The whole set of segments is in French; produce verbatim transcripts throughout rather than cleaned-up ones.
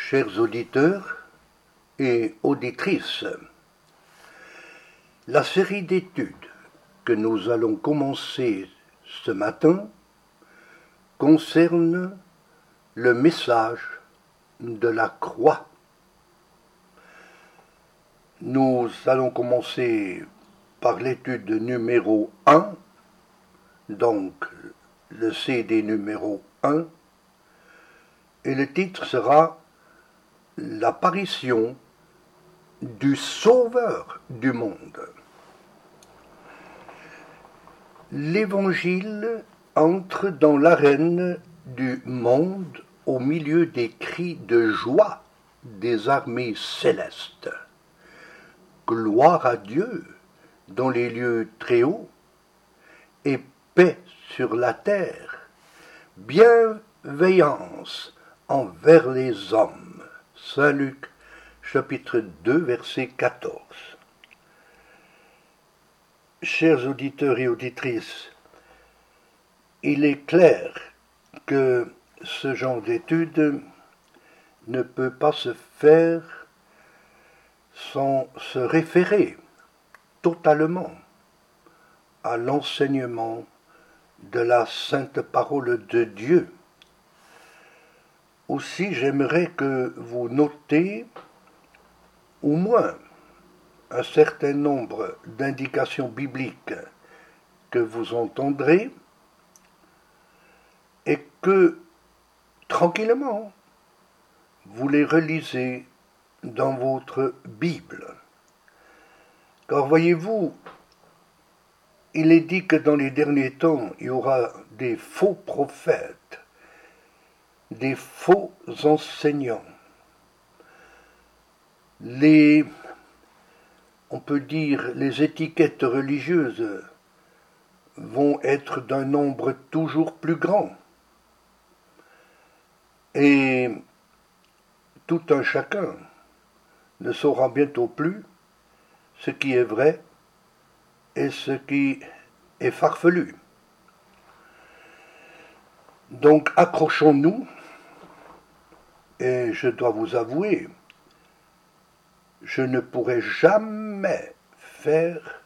Chers auditeurs et auditrices, la série d'études que nous allons commencer ce matin concerne le message de la croix. Nous allons commencer par l'étude numéro un, donc le C D numéro un, et le titre sera « L'apparition du Sauveur du monde ». L'Évangile entre dans l'arène du monde au milieu des cris de joie des armées célestes. Gloire à Dieu dans les lieux très hauts et paix sur la terre, bienveillance envers les hommes. Saint Luc, chapitre deux, verset quatorze. Chers auditeurs et auditrices, il est clair que ce genre d'étude ne peut pas se faire sans se référer totalement à l'enseignement de la sainte parole de Dieu. Aussi, j'aimerais que vous notez au moins un certain nombre d'indications bibliques que vous entendrez et que, tranquillement, vous les relisez dans votre Bible. Car voyez-vous, il est dit que dans les derniers temps, il y aura des faux prophètes, des faux enseignants. Les, on peut dire, les étiquettes religieuses vont être d'un nombre toujours plus grand. Et tout un chacun ne saura bientôt plus ce qui est vrai et ce qui est farfelu. Donc accrochons-nous, et je dois vous avouer, je ne pourrai jamais faire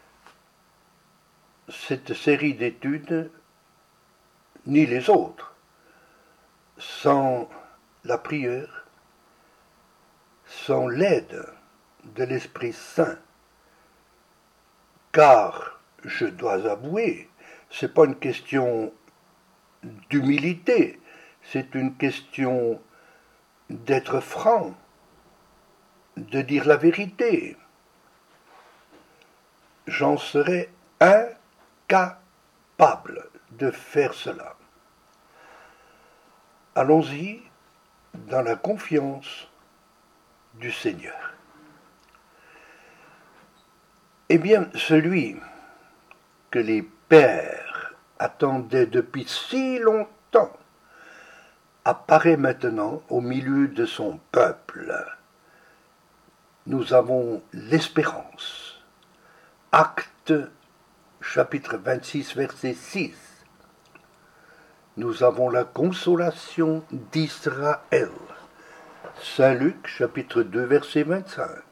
cette série d'études, ni les autres, sans la prière, sans l'aide de l'Esprit Saint. Car, je dois avouer, ce n'est pas une question d'humilité, c'est une question d'être franc, de dire la vérité. J'en serais incapable de faire cela. Allons-y dans la confiance du Seigneur. Eh bien, celui que les pères attendaient depuis si longtemps apparaît maintenant au milieu de son peuple. Nous avons l'espérance. Actes, chapitre vingt-six, verset six. Nous avons la consolation d'Israël. Saint Luc, chapitre deux, verset vingt-cinq.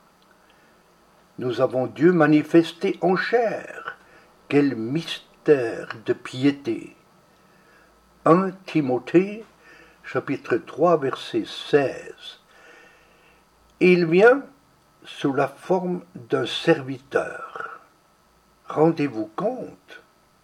Nous avons Dieu manifesté en chair. Quel mystère de piété. un Timothée, chapitre trois, verset seize. Il vient sous la forme d'un serviteur. Rendez-vous compte,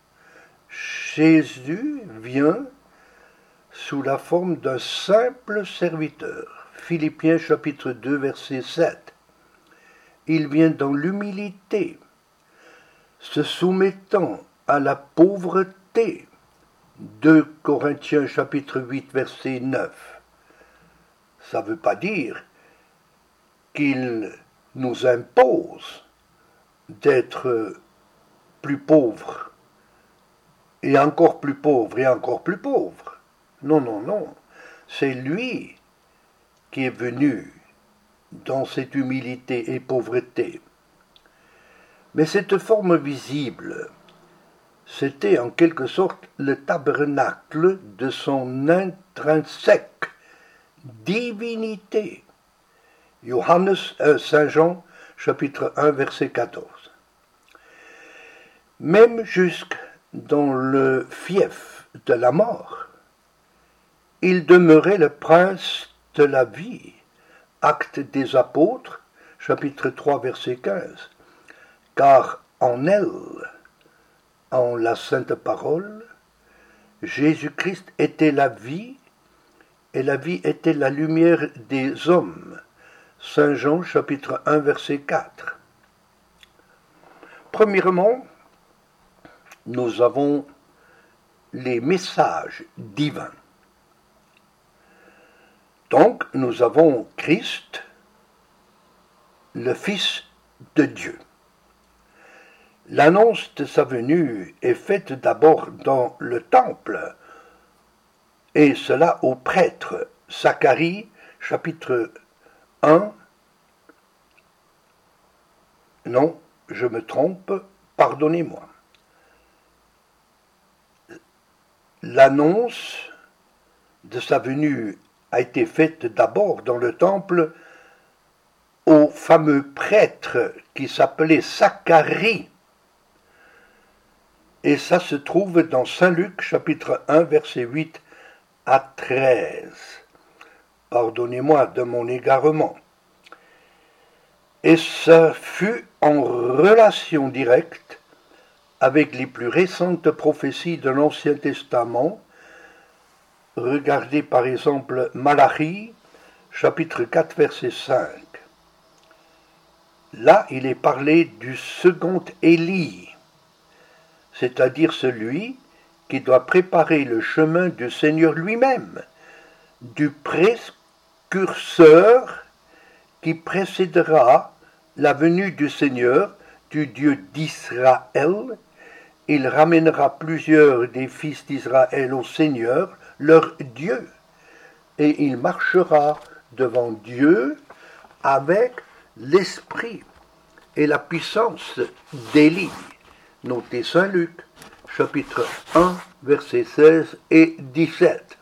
Jésus vient sous la forme d'un simple serviteur. Philippiens chapitre deux, verset sept. Il vient dans l'humilité, se soumettant à la pauvreté. deux Corinthiens chapitre huit, verset neuf. Ça ne veut pas dire qu'il nous impose d'être plus pauvres, et encore plus pauvres, et encore plus pauvres. Non, non, non. C'est lui qui est venu dans cette humilité et pauvreté. Mais cette forme visible, c'était en quelque sorte le tabernacle de son intrinsèque divinité. Johannes, euh, Saint Jean, chapitre un, verset quatorze. Même jusque dans le fief de la mort, il demeurait le prince de la vie. Actes des apôtres, chapitre trois, verset quinze. Car en elle, en la sainte parole, Jésus-Christ était la vie, et la vie était la lumière des hommes. Saint Jean, chapitre un, verset quatre. Premièrement, nous avons les messages divins. Donc, nous avons Christ, le Fils de Dieu. L'annonce de sa venue est faite d'abord dans le temple, et cela au prêtre. Zacharie, chapitre un. Non, je me trompe, pardonnez-moi. L'annonce de sa venue a été faite d'abord dans le temple au fameux prêtre qui s'appelait Zacharie. Et ça se trouve dans Saint Luc, chapitre un, verset huit à treize. Pardonnez-moi de mon égarement. Et ça fut en relation directe avec les plus récentes prophéties de l'Ancien Testament. Regardez par exemple Malachie, chapitre quatre, verset cinq. Là, il est parlé du second Élie, c'est-à-dire celui qui doit préparer le chemin du Seigneur lui-même, du précurseur qui précédera la venue du Seigneur, du Dieu d'Israël. Il ramènera plusieurs des fils d'Israël au Seigneur, leur Dieu, et il marchera devant Dieu avec l'esprit et la puissance d'Élie. Notez Saint Luc, chapitre un, versets seize et dix-sept.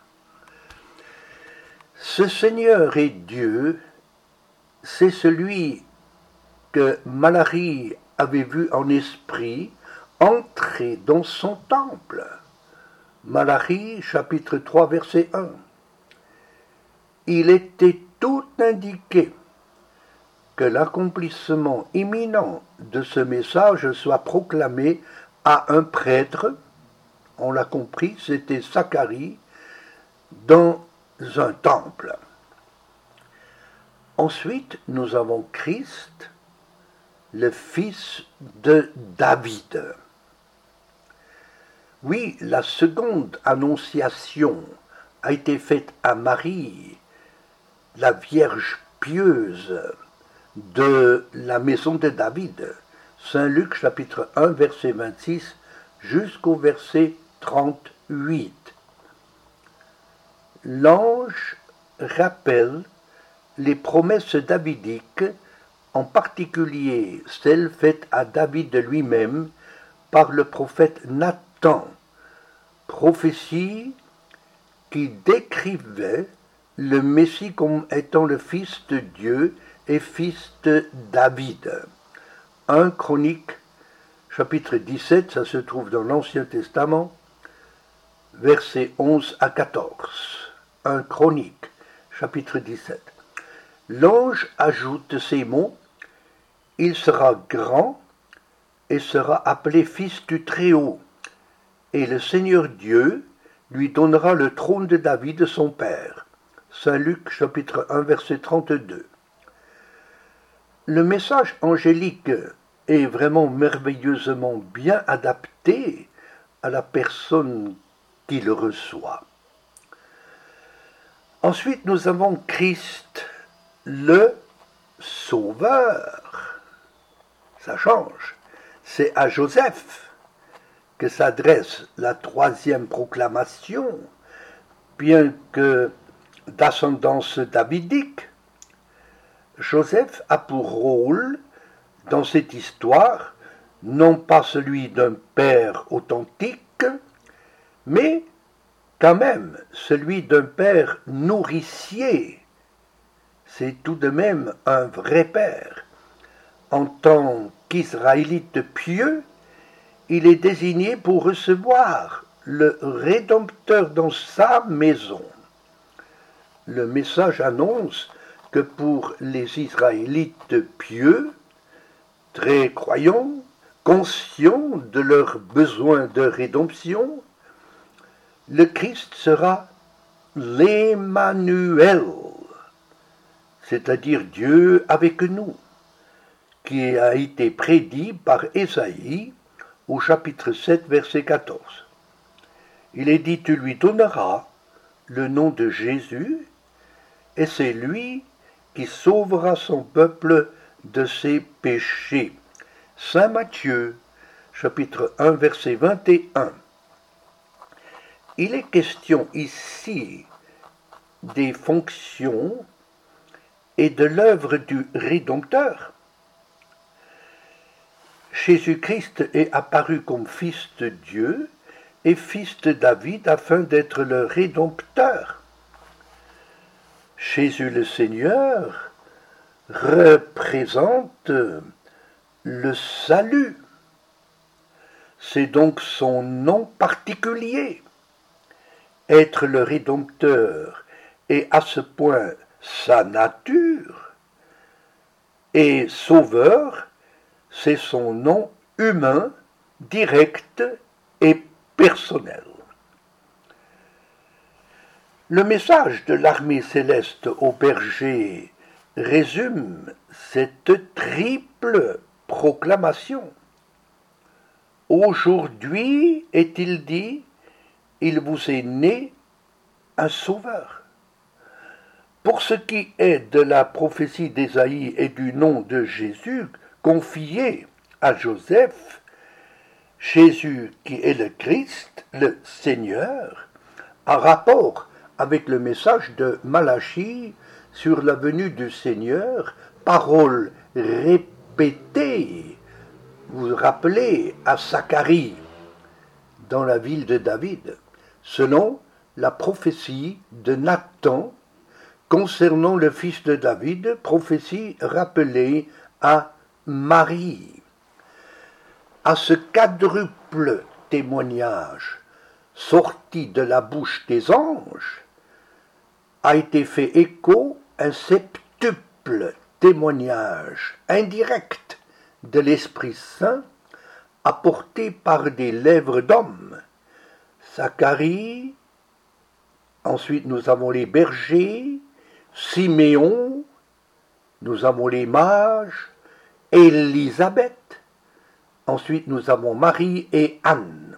Ce Seigneur et Dieu, c'est celui que Malachie avait vu en esprit entrer dans son temple. Malachie, chapitre trois, verset un. Il était tout indiqué que l'accomplissement imminent de ce message soit proclamé à un prêtre, on l'a compris, c'était Zacharie, dans un temple. Ensuite, nous avons Christ, le fils de David. Oui, la seconde annonciation a été faite à Marie, la Vierge pieuse de la maison de David. Saint Luc, chapitre un, verset vingt-six, jusqu'au verset trente-huit. L'ange rappelle les promesses davidiques, en particulier celles faites à David lui-même par le prophète Nathan, prophétie qui décrivait le Messie comme étant le Fils de Dieu et fils de David. un Chronique, chapitre dix-sept, ça se trouve dans l'Ancien Testament, versets onze à quatorze. un Chronique, chapitre dix-sept. L'ange ajoute ces mots, « Il sera grand et sera appelé fils du Très-Haut, et le Seigneur Dieu lui donnera le trône de David son père. » Saint Luc, chapitre un, verset trente-deux. Le message angélique est vraiment merveilleusement bien adapté à la personne qui le reçoit. Ensuite, nous avons Christ, le Sauveur. Ça change. C'est à Joseph que s'adresse la troisième proclamation, bien que d'ascendance davidique. Joseph a pour rôle, dans cette histoire, non pas celui d'un père authentique, mais quand même celui d'un père nourricier, c'est tout de même un vrai père. En tant qu'Israélite pieux, il est désigné pour recevoir le Rédempteur dans sa maison. Le message annonce que pour les Israélites pieux, très croyants, conscients de leurs besoins de rédemption, le Christ sera l'Emmanuel, c'est-à-dire Dieu avec nous, qui a été prédit par Ésaïe au chapitre sept, verset quatorze. Il est dit, tu lui donneras le nom de Jésus, et c'est lui qui sauvera son peuple de ses péchés. Saint Matthieu, chapitre un, verset vingt et un. Il est question ici des fonctions et de l'œuvre du Rédempteur. Jésus-Christ est apparu comme fils de Dieu et fils de David afin d'être le Rédempteur. Jésus le Seigneur représente le salut. C'est donc son nom particulier. Être le Rédempteur est à ce point sa nature, et Sauveur, c'est son nom humain, direct et personnel. Le message de l'armée céleste au berger résume cette triple proclamation. Aujourd'hui, est-il dit, il vous est né un sauveur. Pour ce qui est de la prophétie d'Ésaïe et du nom de Jésus confié à Joseph, Jésus qui est le Christ, le Seigneur, a rapport avec le message de Malachie sur la venue du Seigneur, parole répétée, vous vous rappelez, à Zacharie, dans la ville de David, selon la prophétie de Nathan concernant le fils de David, prophétie rappelée à Marie. À ce quadruple témoignage sorti de la bouche des anges, a été fait écho un septuple témoignage indirect de l'Esprit Saint apporté par des lèvres d'hommes. Zacharie, ensuite nous avons les bergers, Siméon, nous avons les mages, Élisabeth, ensuite nous avons Marie et Anne.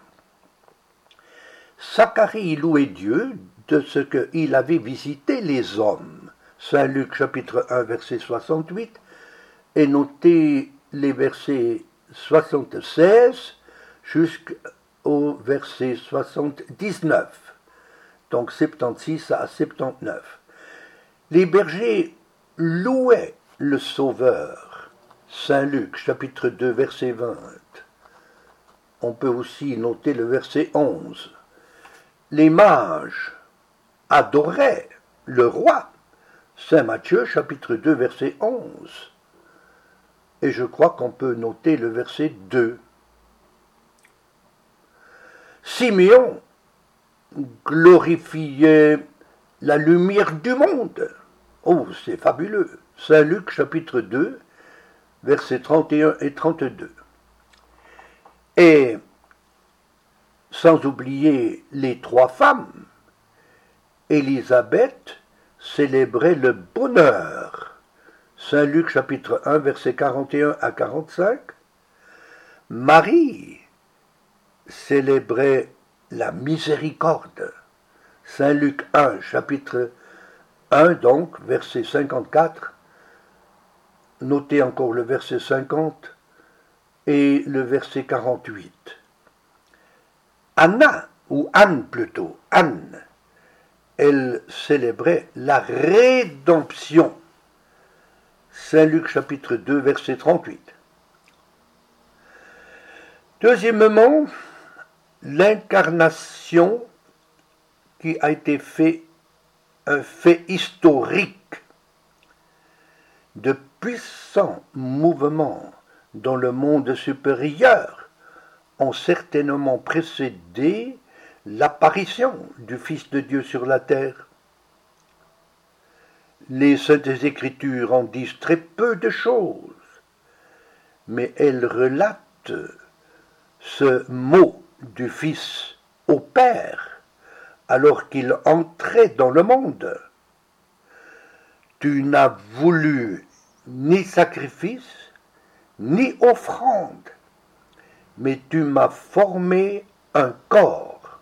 Zacharie louait Dieu de ce qu'il avait visité les hommes. Saint Luc chapitre un verset soixante-huit et notez les versets soixante-seize jusqu'au verset soixante-dix-neuf, donc soixante-seize à soixante-dix-neuf. Les bergers louaient le Sauveur. Saint Luc chapitre deux verset vingt. On peut aussi noter le verset onze. Les mages adoraient le roi. Saint Matthieu chapitre deux verset onze. Et je crois qu'on peut noter le verset deux. Siméon glorifiait la lumière du monde. Oh, c'est fabuleux. Saint Luc chapitre deux, versets trente et un et trente-deux. Et sans oublier les trois femmes, Élisabeth célébrait le bonheur. Saint Luc chapitre un, versets quarante et un à quarante-cinq. Marie célébrait la miséricorde. Saint Luc un, chapitre un, donc, verset cinquante-quatre. Notez encore le verset cinquante et le verset quarante-huit. Anna, ou Anne plutôt, Anne, elle célébrait la rédemption. Saint Luc chapitre deux, verset trente-huit. Deuxièmement, l'incarnation qui a été fait un fait historique. de puissants mouvements dans le monde supérieur ont certainement précédé l'apparition du Fils de Dieu sur la terre. Les Saintes Écritures en disent très peu de choses, mais elles relatent ce mot du Fils au Père alors qu'il entrait dans le monde. Tu n'as voulu ni sacrifice, ni offrande, mais tu m'as formé un corps.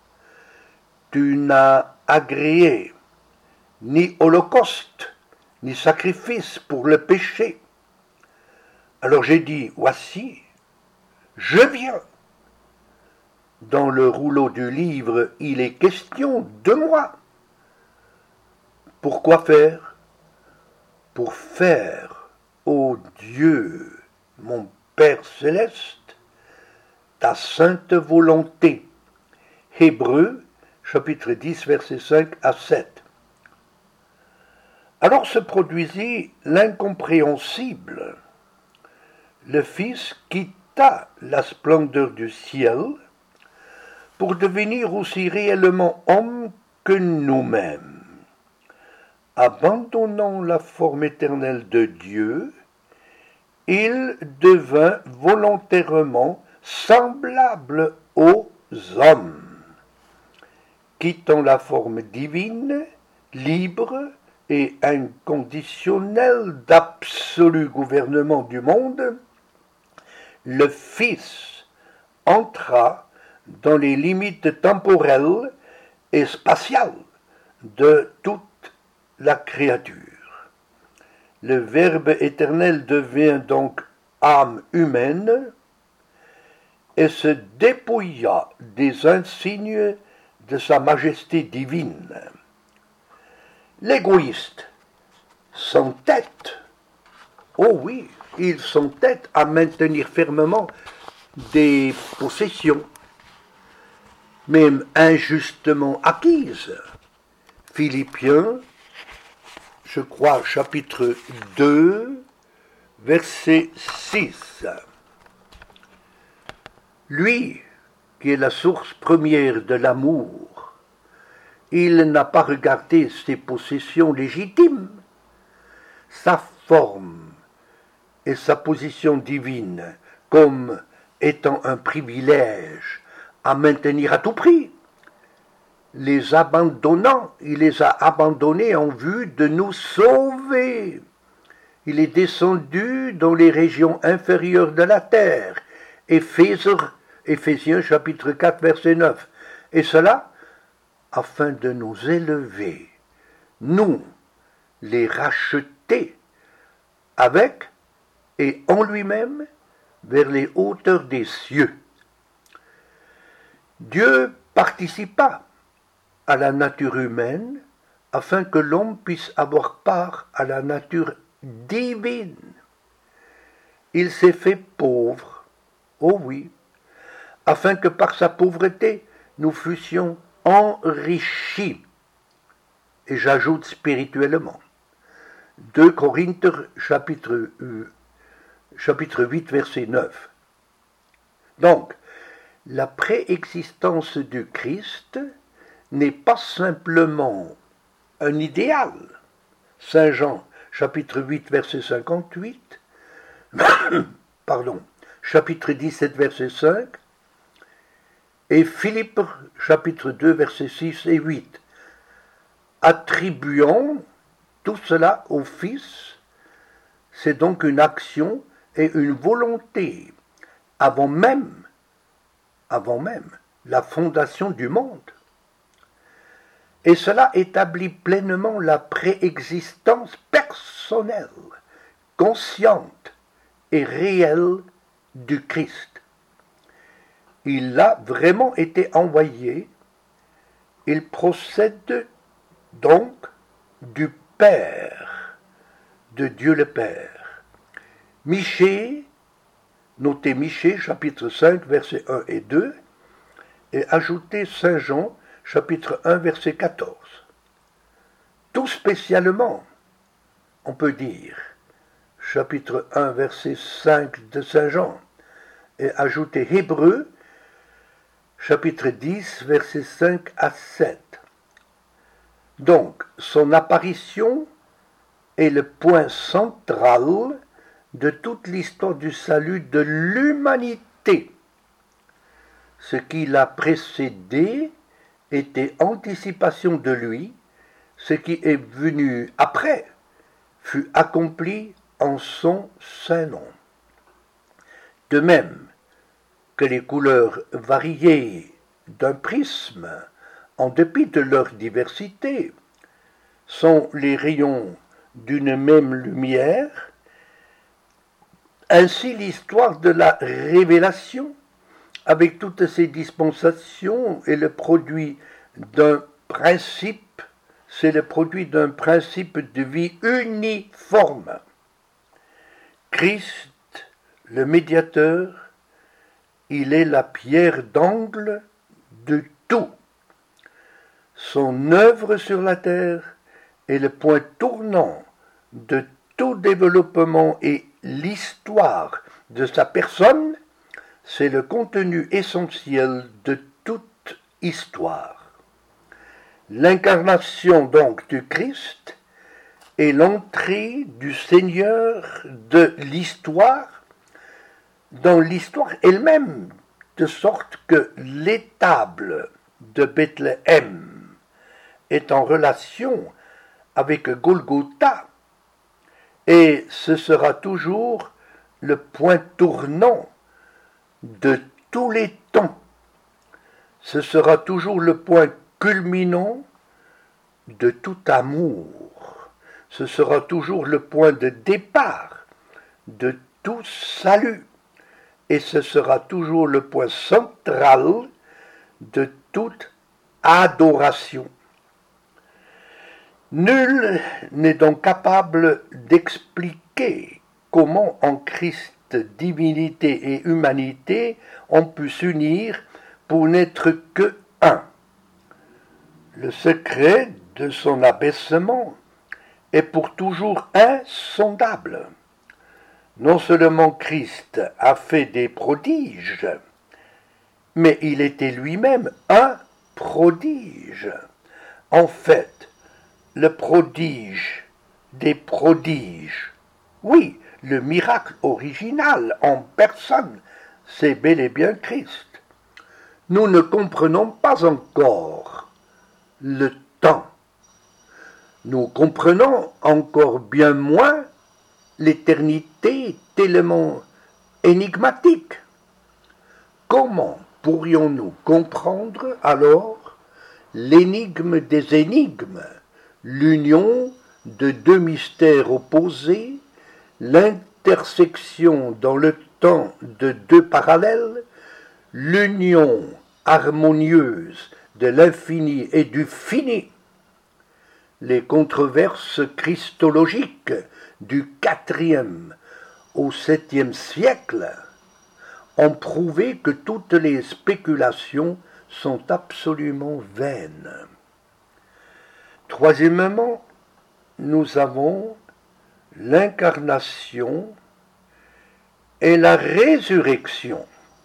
Tu n'as agréé ni holocauste, ni sacrifice pour le péché. Alors j'ai dit, voici, je viens. Dans le rouleau du livre, il est question de moi. Pourquoi faire? Pour faire, ô Dieu, mon Père céleste, ta sainte volonté. Hébreux, chapitre dix, versets cinq à sept. Alors se produisit l'incompréhensible. Le Fils quitta la splendeur du ciel pour devenir aussi réellement homme que nous-mêmes. Abandonnant la forme éternelle de Dieu, il devint volontairement semblable aux hommes. Quittant la forme divine, libre et inconditionnel d'absolu gouvernement du monde, le Fils entra dans les limites temporelles et spatiales de toute la créature. Le Verbe éternel devient donc âme humaine et se dépouilla des insignes de sa majesté divine. L'égoïste s'entête, oh oui, il s'entête à maintenir fermement des possessions, même injustement acquises. Philippiens, je crois, chapitre deux, verset six. Lui, qui est la source première de l'amour, il n'a pas regardé ses possessions légitimes, sa forme et sa position divine comme étant un privilège à maintenir à tout prix. Les abandonnant, il les a abandonnés en vue de nous sauver. Il est descendu dans les régions inférieures de la terre. Éphésiens, Éphésiens chapitre quatre, verset neuf. Et cela afin de nous élever, nous, les racheter, avec et en lui-même, vers les hauteurs des cieux. Dieu participa à la nature humaine afin que l'homme puisse avoir part à la nature divine. Il s'est fait pauvre, oh oui, afin que par sa pauvreté nous fussions enrichis, et j'ajoute spirituellement. deux Corinthiens chapitre, euh, chapitre huit, verset neuf. Donc, la préexistence du Christ n'est pas simplement un idéal. Saint Jean, chapitre huit, verset cinquante-huit, pardon, chapitre dix-sept, verset cinq, et Philippe, chapitre deux, versets six et huit. Attribuons tout cela au Fils, c'est donc une action et une volonté avant même, avant même la fondation du monde. Et cela établit pleinement la préexistence personnelle, consciente et réelle du Christ. Il a vraiment été envoyé, il procède donc du Père, de Dieu le Père. Michée, notez Michée, chapitre cinq, versets un et deux, et ajoutez Saint Jean, chapitre un, verset quatorze. Tout spécialement, on peut dire, chapitre un, verset cinq de Saint Jean, et ajoutez Hébreux, chapitre dix, versets cinq à sept. Donc, son apparition est le point central de toute l'histoire du salut de l'humanité. Ce qui l'a précédé était anticipation de lui, ce qui est venu après fut accompli en son saint nom. De même que les couleurs variées d'un prisme, en dépit de leur diversité, sont les rayons d'une même lumière, ainsi l'histoire de la révélation, avec toutes ses dispensations, est le produit d'un principe, c'est le produit d'un principe de vie uniforme. Christ, le médiateur, il est la pierre d'angle de tout. Son œuvre sur la terre est le point tournant de tout développement et l'histoire de sa personne, c'est le contenu essentiel de toute histoire. L'incarnation donc du Christ est l'entrée du Seigneur de l'histoire dans l'histoire elle-même, de sorte que l'étable de Bethléem est en relation avec Golgotha, et ce sera toujours le point tournant de tous les temps. Ce sera toujours le point culminant de tout amour. Ce sera toujours le point de départ de tout salut. Et ce sera toujours le point central de toute adoration. Nul n'est donc capable d'expliquer comment en Christ divinité et humanité ont pu s'unir pour n'être que un. Le secret de son abaissement est pour toujours insondable. Non seulement Christ a fait des prodiges, mais il était lui-même un prodige. En fait, le prodige des prodiges, oui, le miracle original en personne, c'est bel et bien Christ. Nous ne comprenons pas encore le temps. Nous comprenons encore bien moins l'éternité tellement énigmatique. Comment pourrions-nous comprendre alors l'énigme des énigmes, l'union de deux mystères opposés, l'intersection dans le temps de deux parallèles, l'union harmonieuse de l'infini et du fini? Les controverses christologiques du quatrième au septième siècle ont prouvé que toutes les spéculations sont absolument vaines. Troisièmement, nous avons l'incarnation et la résurrection.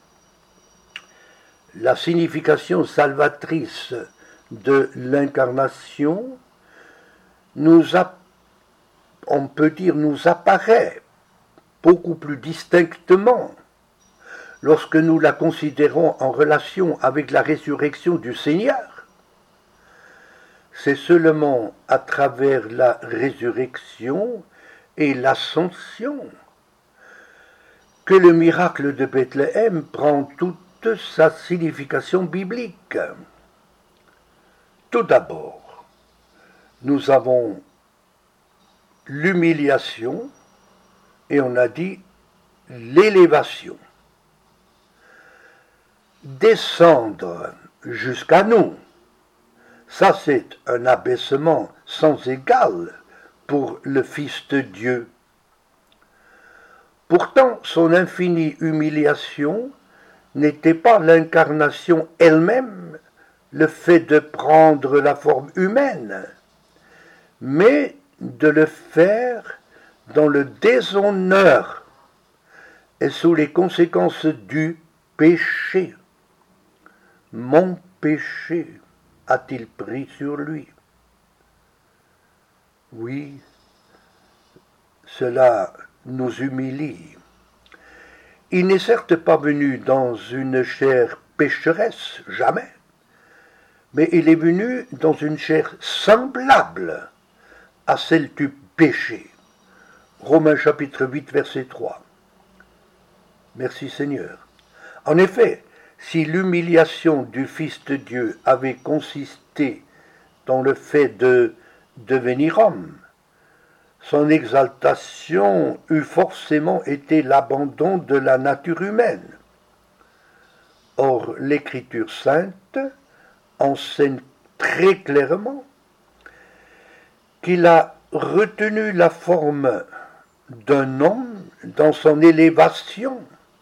La signification salvatrice de l'incarnation nous a, on peut dire, nous apparaît beaucoup plus distinctement lorsque nous la considérons en relation avec la résurrection du Seigneur. C'est seulement à travers la résurrection et l'ascension que le miracle de Bethléem prend toute sa signification biblique. Tout d'abord, nous avons l'humiliation et on a dit l'élévation. Descendre jusqu'à nous, ça c'est un abaissement sans égal pour le Fils de Dieu. Pourtant, son infinie humiliation n'était pas l'incarnation elle-même, le fait de prendre la forme humaine, mais de le faire dans le déshonneur et sous les conséquences du péché. Mon péché a-t-il pris sur lui? Oui, cela nous humilie. Il n'est certes pas venu dans une chair pécheresse, jamais, mais il est venu dans une chair semblable à celle du péché. Romains chapitre huit, verset trois. Merci Seigneur. En effet, si l'humiliation du Fils de Dieu avait consisté dans le fait de devenir homme, son exaltation eût forcément été l'abandon de la nature humaine. Or, l'Écriture sainte enseigne très clairement qu'il a retenu la forme d'un homme dans son élévation,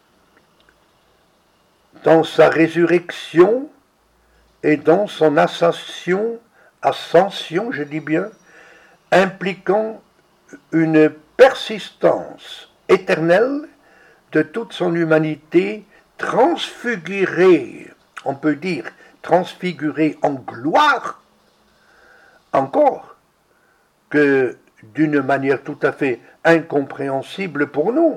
dans sa résurrection et dans son ascension, ascension, je dis bien, impliquant une persistance éternelle de toute son humanité transfigurée, on peut dire transfigurée en gloire, encore que d'une manière tout à fait incompréhensible pour nous.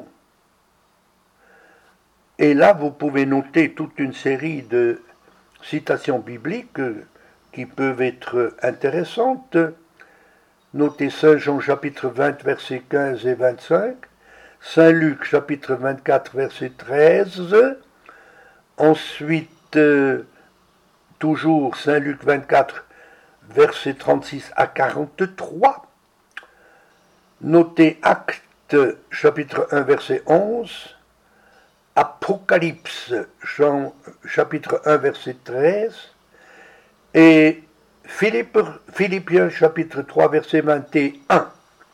Et là, vous pouvez noter toute une série de citations bibliques qui peuvent être intéressantes. Notez Saint Jean chapitre vingt, versets quinze et vingt-cinq, Saint Luc chapitre vingt-quatre, verset treize, ensuite, euh, toujours Saint Luc vingt-quatre, versets trente-six à quarante-trois, notez Actes chapitre un, verset onze, Apocalypse Jean, chapitre un, verset treize, et Philippe, Philippiens chapitre trois, verset vingt et un.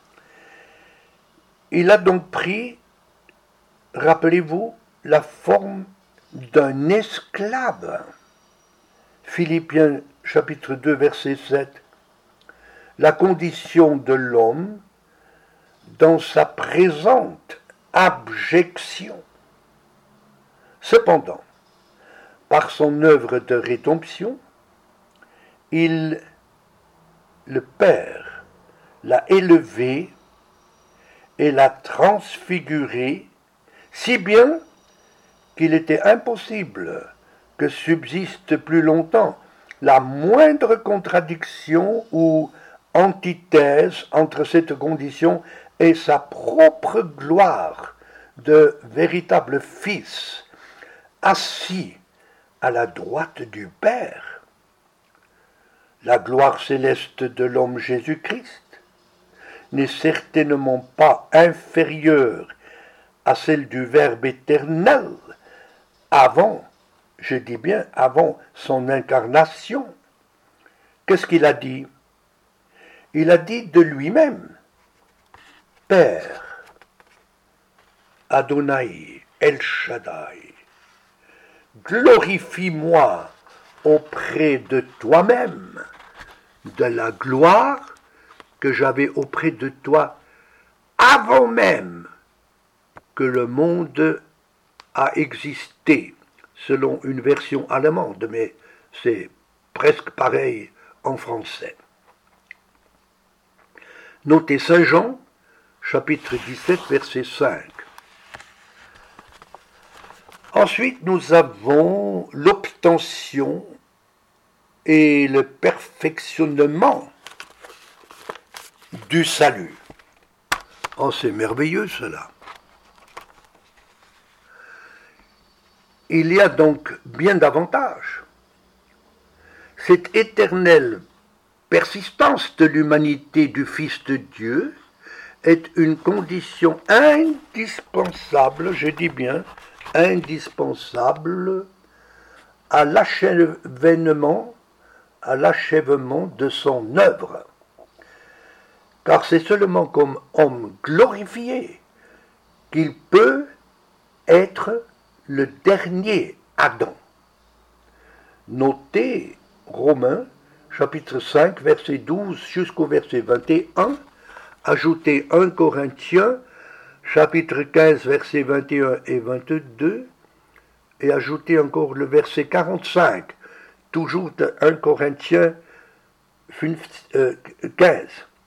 Il a donc pris, rappelez-vous, la forme d'un esclave. Philippiens chapitre deux, verset sept. La condition de l'homme dans sa présente abjection. Cependant, par son œuvre de rédemption, il, le Père, l'a élevé et l'a transfiguré, si bien qu'il était impossible que subsiste plus longtemps la moindre contradiction ou antithèse entre cette condition et sa propre gloire de véritable Fils, assis à la droite du Père. La gloire céleste de l'homme Jésus-Christ n'est certainement pas inférieure à celle du Verbe éternel avant, je dis bien avant son incarnation. Qu'est-ce qu'il a dit? Il a dit de lui-même, Père, Adonai, El Shaddai, glorifie-moi auprès de toi-même de la gloire que j'avais auprès de toi avant même que le monde a existé, selon une version allemande, mais c'est presque pareil en français. Notez Saint Jean, chapitre dix-sept, verset cinq. Ensuite, nous avons l'obtention et le perfectionnement du salut. Oh, c'est merveilleux cela. Il y a donc bien davantage. Cette éternelle persistance de l'humanité du Fils de Dieu est une condition indispensable, je dis bien, indispensable à l'achèvement, à l'achèvement de son œuvre. Car c'est seulement comme homme glorifié qu'il peut être le dernier Adam. Notez Romains, chapitre cinq, verset douze jusqu'au verset vingt et un, Ajoutez un Corinthiens, chapitre quinze, versets vingt et un et vingt-deux, et ajoutez encore le verset quarante-cinq, toujours de un Corinthiens quinze.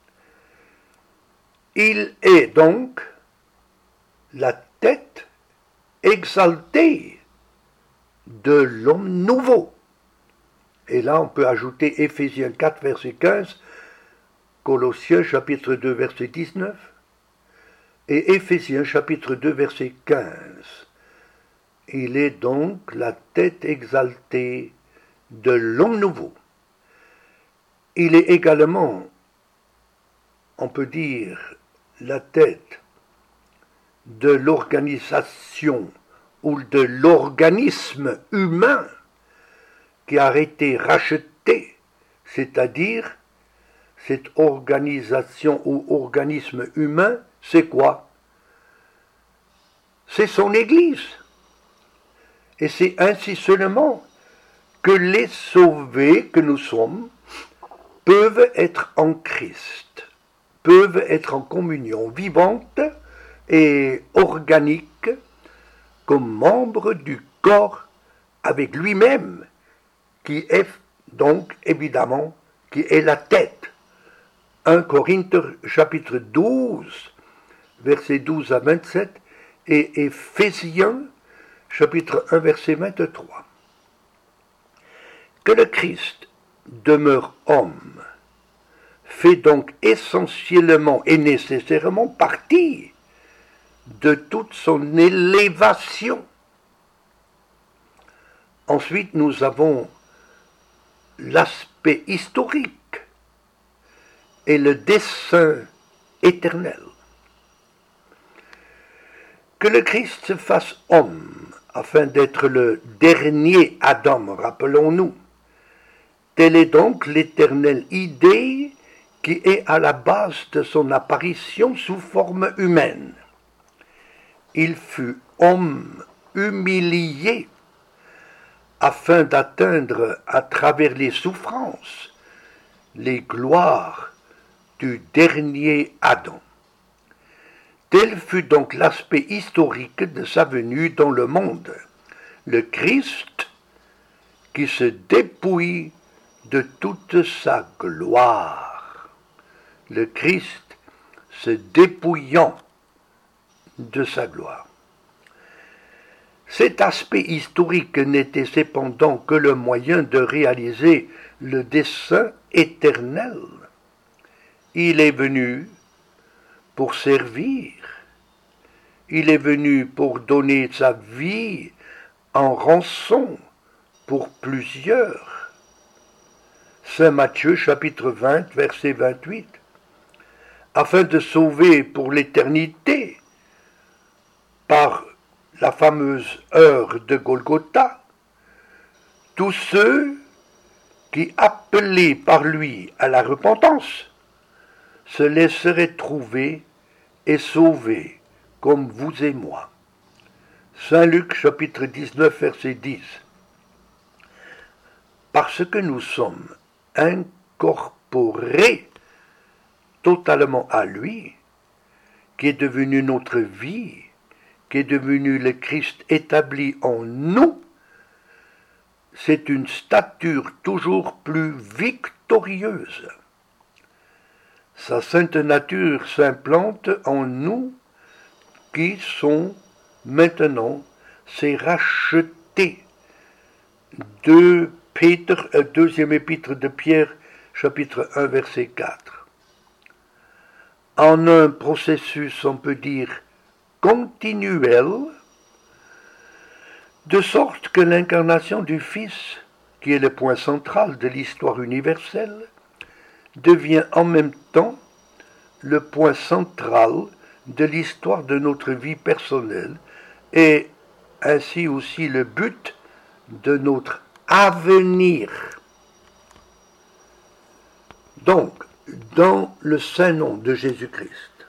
Il est donc la tête exaltée de l'homme nouveau. Et là, on peut ajouter Éphésiens quatre, verset quinze, Colossiens chapitre deux, verset dix-neuf, et Éphésiens chapitre deux, verset quinze. Il est donc la tête exaltée de l'homme nouveau. Il est également, on peut dire, la tête de l'organisation ou de l'organisme humain qui a été racheté, c'est-à-dire cette organisation ou organisme humain, c'est quoi? C'est son Église. Et c'est ainsi seulement que les sauvés que nous sommes peuvent être en Christ, peuvent être en communion vivante et organique comme membres du corps avec lui-même, qui est donc évidemment qui est la tête. un Corinthiens chapitre douze, versets douze à vingt-sept, et Éphésiens chapitre un, verset vingt-trois. Que le Christ demeure homme fait donc essentiellement et nécessairement partie de toute son élévation. Ensuite, nous avons l'aspect historique et le dessein éternel. Que le Christ se fasse homme afin d'être le dernier Adam, rappelons-nous. Telle est donc l'éternelle idée qui est à la base de son apparition sous forme humaine. Il fut homme humilié afin d'atteindre à travers les souffrances les gloires du dernier Adam. Tel fut donc l'aspect historique de sa venue dans le monde. Le Christ qui se dépouille de toute sa gloire. Le Christ se dépouillant de sa gloire. Cet aspect historique n'était cependant que le moyen de réaliser le dessein éternel. Il est venu pour servir. Il est venu pour donner sa vie en rançon pour plusieurs. Saint Matthieu chapitre vingt, verset vingt-huit. Afin de sauver pour l'éternité par la fameuse heure de Golgotha tous ceux qui, appelés par lui à la repentance, se laisseraient trouver et sauver comme vous et moi. Saint Luc chapitre dix-neuf, verset dix. Parce que nous sommes incorporés totalement à lui, qui est devenu notre vie, qui est devenu le Christ établi en nous, c'est une stature toujours plus victorieuse. Sa sainte nature s'implante en nous qui sont maintenant ses rachetés. Deux Pierre, deuxième épître de Pierre, chapitre un, verset quatre. En un processus, on peut dire, continuel, de sorte que l'incarnation du Fils, qui est le point central de l'histoire universelle, devient en même temps le point central de l'histoire de notre vie personnelle et ainsi aussi le but de notre avenir. Donc, dans le saint nom de Jésus-Christ,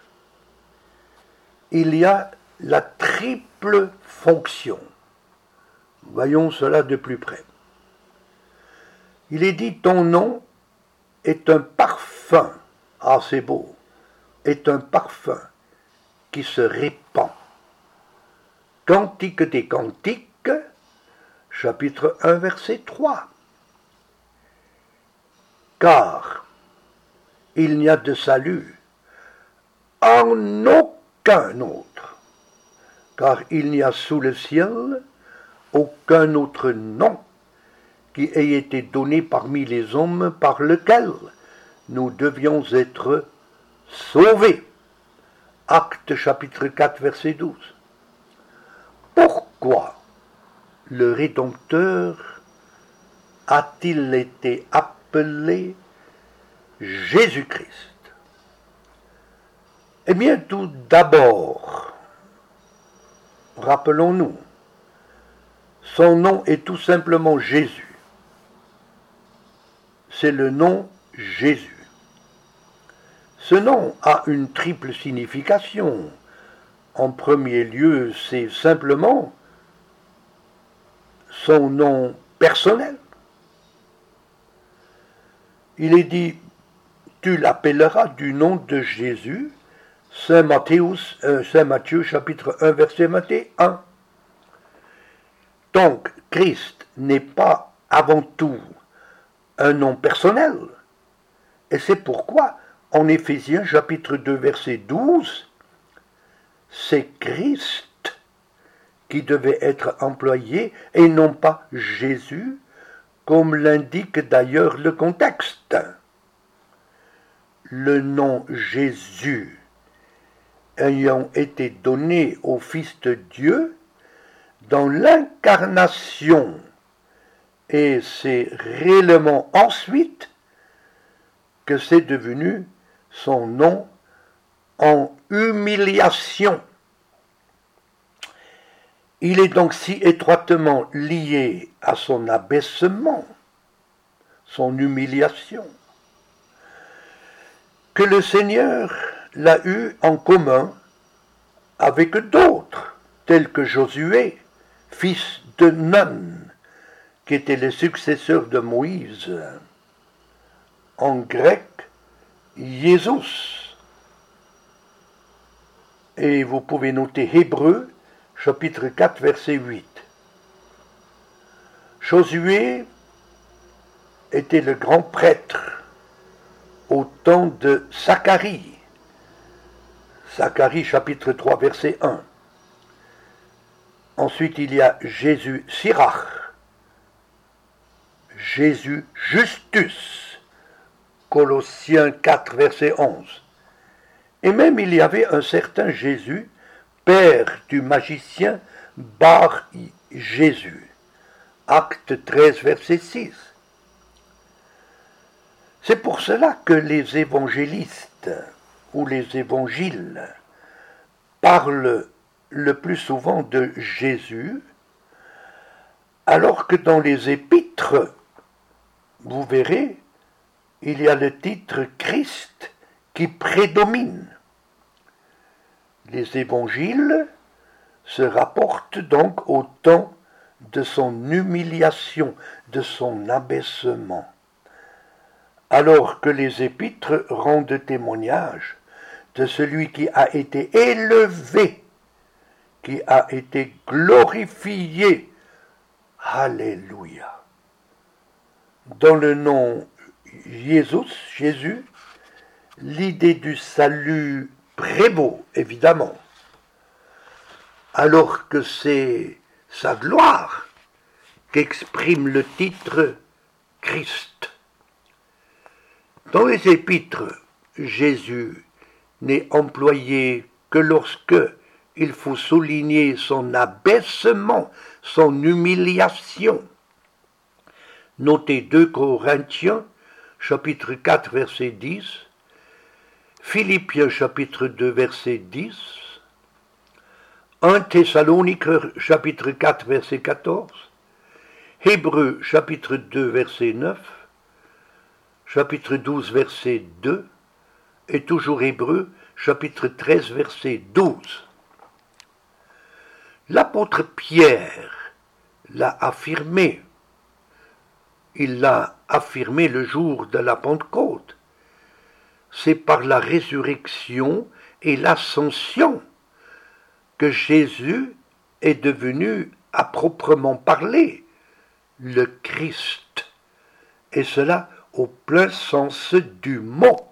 il y a la triple fonction. Voyons cela de plus près. Il est dit, ton nom est un parfum. Ah, c'est beau. est un parfum qui se répand. Cantique des Cantiques, chapitre un, verset trois. Car il n'y a de salut en aucun autre, car il n'y a sous le ciel aucun autre nom qui ait été donné parmi les hommes par lequel nous devions être sauvés. Actes chapitre quatre, verset douze. Pourquoi le Rédempteur a-t-il été appelé Jésus-Christ? Eh bien, tout d'abord, rappelons-nous, son nom est tout simplement Jésus. C'est le nom Jésus. Ce nom a une triple signification. En premier lieu, c'est simplement son nom personnel. Il est dit, tu l'appelleras du nom de Jésus, Saint Matthieu, euh, Saint Matthieu chapitre un, verset vingt et un. Donc, Christ n'est pas avant tout un nom personnel. Et c'est pourquoi, en Éphésiens chapitre deux, verset douze, c'est Christ qui devait être employé et non pas Jésus, comme l'indique d'ailleurs le contexte. Le nom Jésus ayant été donné au Fils de Dieu dans l'incarnation, et c'est réellement ensuite que c'est devenu son nom en humiliation. Il est donc si étroitement lié à son abaissement, son humiliation, que le Seigneur l'a eu en commun avec d'autres, tels que Josué, fils de Nun, qui était le successeur de Moïse. En grec, Jésus. Et vous pouvez noter Hébreux, chapitre quatre, verset huit. Josué était le grand prêtre au temps de Zacharie. Zacharie, chapitre trois, verset un. Ensuite, il y a Jésus Sirach, Jésus Justus, Colossiens quatre, verset onze. Et même il y avait un certain Jésus, père du magicien Bar Jésus, Acte treize, verset six. C'est pour cela que les évangélistes ou les évangiles parlent le plus souvent de Jésus, alors que dans les épîtres, vous verrez, il y a le titre Christ qui prédomine. Les évangiles se rapportent donc au temps de son humiliation, de son abaissement, alors que les épîtres rendent témoignage de celui qui a été élevé, qui a été glorifié. Alléluia. Dans le nom Jésus, Jésus, l'idée du salut prévaut, évidemment, alors que c'est sa gloire qu'exprime le titre Christ. Dans les épîtres, Jésus n'est employé que lorsque il faut souligner son abaissement, son humiliation. Notez deux Corinthiens, chapitre quatre, verset dix, Philippiens, chapitre deux, verset dix, un Thessaloniciens, chapitre quatre, verset quatorze, Hébreux, chapitre deux, verset neuf, chapitre douze, verset deux, et toujours Hébreux, chapitre treize, verset douze. L'apôtre Pierre l'a affirmé. Il l'a affirmé le jour de la Pentecôte. c'est par la résurrection et l'ascension que Jésus est devenu, à proprement parler, le Christ. Et cela au plein sens du mot.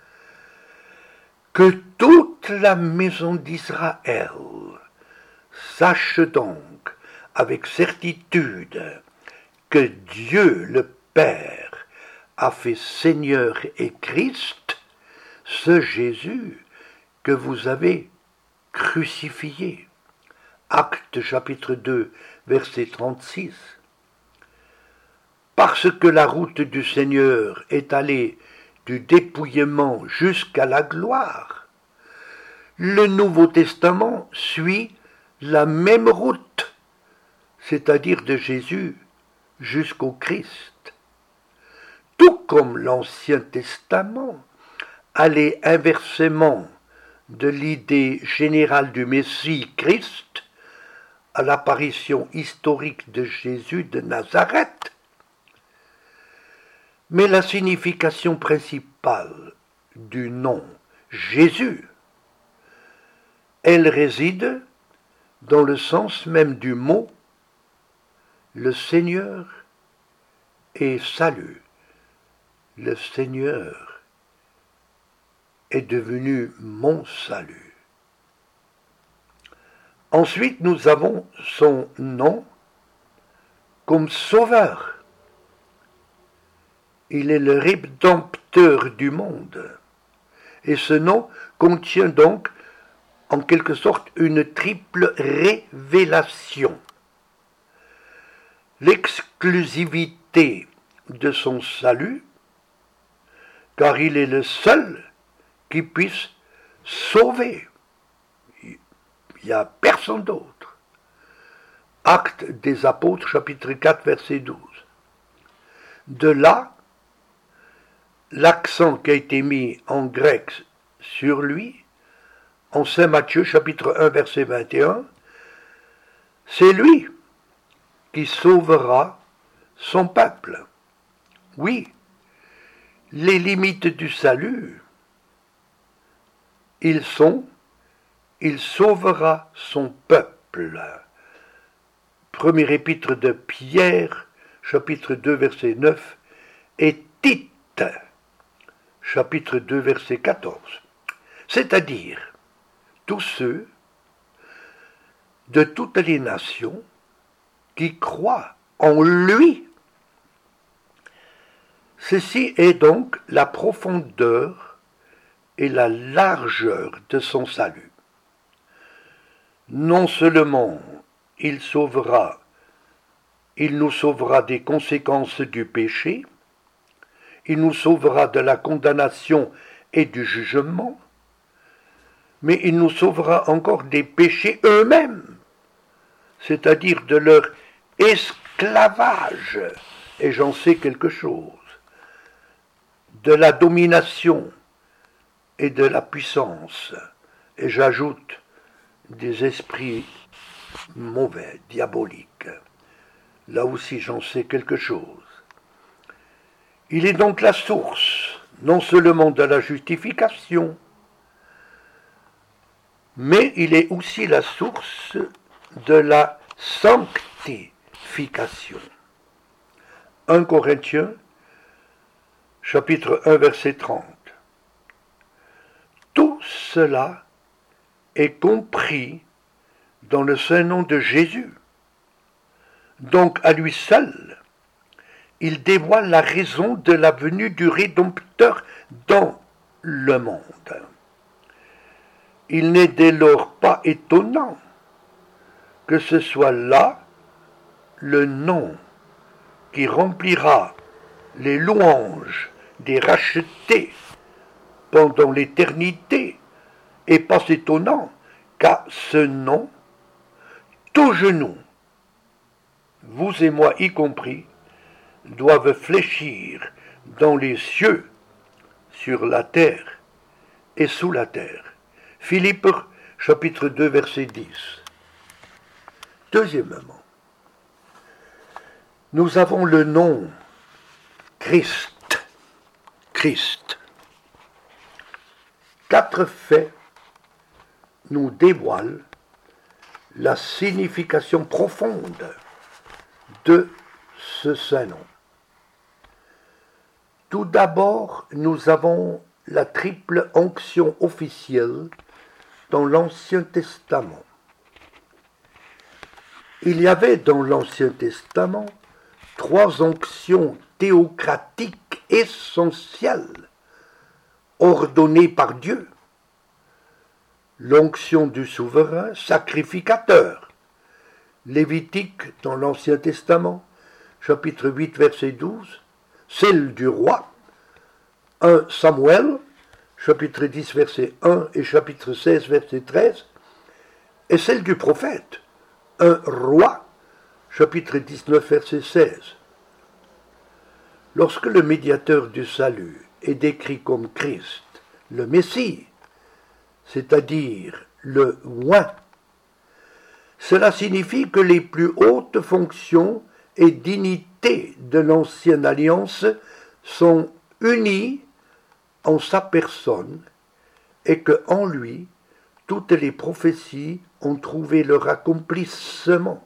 Que toute la maison d'Israël sache donc avec certitude que Dieu le Père a fait Seigneur et Christ, ce Jésus que vous avez crucifié. Actes chapitre deux, verset trente-six. Parce que la route du Seigneur est allée du dépouillement jusqu'à la gloire, le Nouveau Testament suit la même route, c'est-à-dire de Jésus jusqu'au Christ. Tout comme l'Ancien Testament allait inversement de l'idée générale du Messie Christ à l'apparition historique de Jésus de Nazareth. Mais la signification principale du nom Jésus, elle réside dans le sens même du mot le Seigneur et salut. Le Seigneur est devenu mon salut. Ensuite, nous avons son nom comme sauveur. Il est le rédempteur du monde. Et ce nom contient donc en quelque sorte une triple révélation. L'exclusivité de son salut, car il est le seul qui puisse sauver. Il n'y a personne d'autre. Actes des Apôtres, chapitre quatre, verset douze. De là, l'accent qui a été mis en grec sur lui, en Saint Matthieu, chapitre un, verset vingt et un, c'est lui qui sauvera son peuple. Oui, les limites du salut, ils sont, il sauvera son peuple. Premier épître de Pierre, chapitre deux, verset neuf, et Tite, chapitre deux, verset quatorze. C'est-à-dire, tous ceux de toutes les nations qui croient en lui. Ceci est donc la profondeur et la largeur de son salut. Non seulement il sauvera, il nous sauvera des conséquences du péché, il nous sauvera de la condamnation et du jugement, mais il nous sauvera encore des péchés eux-mêmes, c'est-à-dire de leur esclavage, et j'en sais quelque chose, de la domination et de la puissance, et j'ajoute des esprits mauvais, diaboliques. Là aussi j'en sais quelque chose. Il est donc la source, non seulement de la justification, mais il est aussi la source de la sanctification. un Corinthiens, chapitre un, verset trente. Tout cela est compris dans le saint nom de Jésus. Donc à lui seul, il dévoile la raison de la venue du Rédempteur dans le monde. Il n'est dès lors pas étonnant que ce soit là le nom qui remplira les louanges des rachetés pendant l'éternité, et pas étonnant qu'à ce nom, tout genou, vous et moi y compris, doivent fléchir dans les cieux, sur la terre et sous la terre. Philippe, chapitre deux, verset dix. Deuxièmement, nous avons le nom Christ. Christ. quatre faits nous dévoilent la signification profonde de ce saint nom. Tout d'abord, nous avons la triple onction officielle dans l'Ancien Testament. Il y avait dans l'Ancien Testament trois onctions théocratiques essentielles ordonnées par Dieu. L'onction du souverain sacrificateur, Lévitique dans l'Ancien Testament, chapitre huit, verset douze, celle du roi, premier Samuel, chapitre dix, verset un et chapitre seize, verset treize, et celle du prophète, un roi, chapitre dix-neuf, verset seize. Lorsque le médiateur du salut est décrit comme Christ, le Messie, c'est-à-dire le oint, cela signifie que les plus hautes fonctions et dignités de l'ancienne alliance sont unies en sa personne et que en lui toutes les prophéties ont trouvé leur accomplissement.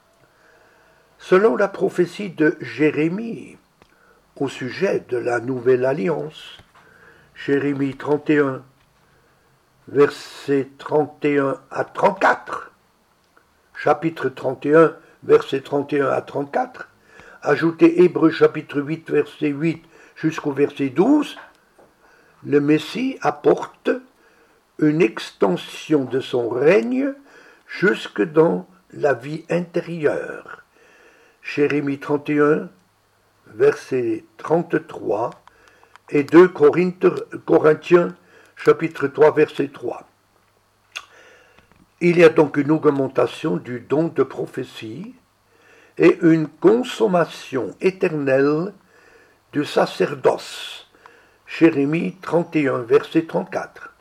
Selon la prophétie de Jérémie au sujet de la nouvelle alliance, Jérémie trente et un, versets trente et un à trente-quatre, chapitre trente et un, versets trente et un à trente-quatre, ajoutez Hébreux chapitre huit, verset huit jusqu'au verset douze, le Messie apporte une extension de son règne jusque dans la vie intérieure. Jérémie trente et un, verset trente-trois, et deux Corinthiens, chapitre trois, verset trois. Il y a donc une augmentation du don de prophétie et une consommation éternelle du sacerdoce. Jérémie trente et un, verset trente-quatre.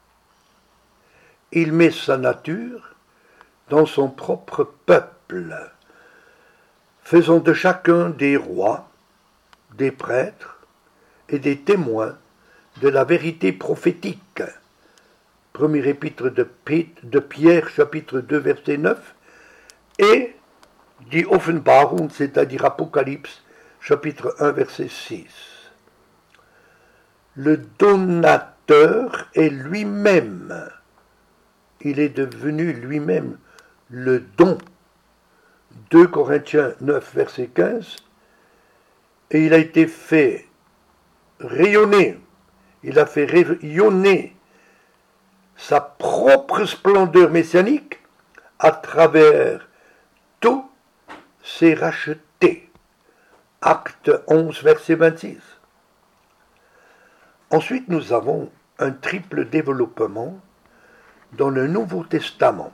Il met sa nature dans son propre peuple, faisant de chacun des rois, des prêtres et des témoins de la vérité prophétique. Premier épître de, de Pierre, chapitre deux, verset neuf, et die Offenbarung, c'est-à-dire Apocalypse, chapitre un, verset six. Le donateur est lui-même, il est devenu lui-même le don. deux Corinthiens neuf, verset quinze, et il a été fait rayonner, il a fait rayonner sa propre splendeur messianique à travers tous ses rachetés. Acte onze, verset vingt-six. Ensuite, nous avons un triple développement dans le Nouveau Testament.